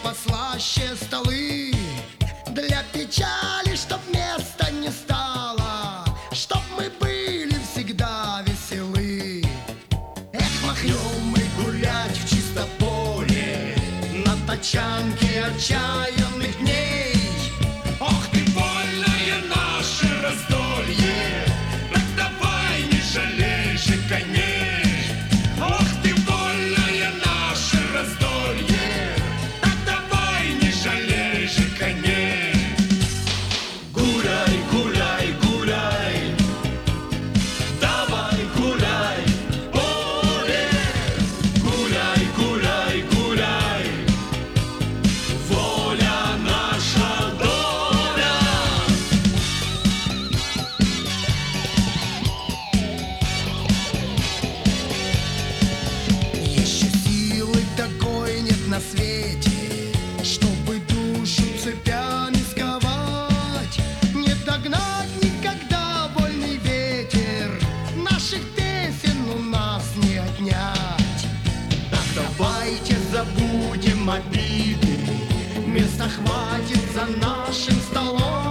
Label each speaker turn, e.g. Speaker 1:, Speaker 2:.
Speaker 1: послаще столы. Для печали, чтоб места не стало, чтоб мы были всегда веселы. Эх, махнем мы гулять в чисто поле на тачанке отчаянных дней.
Speaker 2: Ох ты, вольное наше раздолье, так давай не жалей же коней. Ох ты, вольное наше раздолье, так давай не жалей же коней. Гуляй, гуляй, гуляй, давай гуляй, поле. Гуляй, гуляй, гуляй, воля наша доля.
Speaker 1: Еще силы такой нет на свете, чтобы душу цепями сковать. Не догнать никогда вольный ветер, наших песен у нас не отнять. Так давайте забудем обиды, места хватит за нашим столом.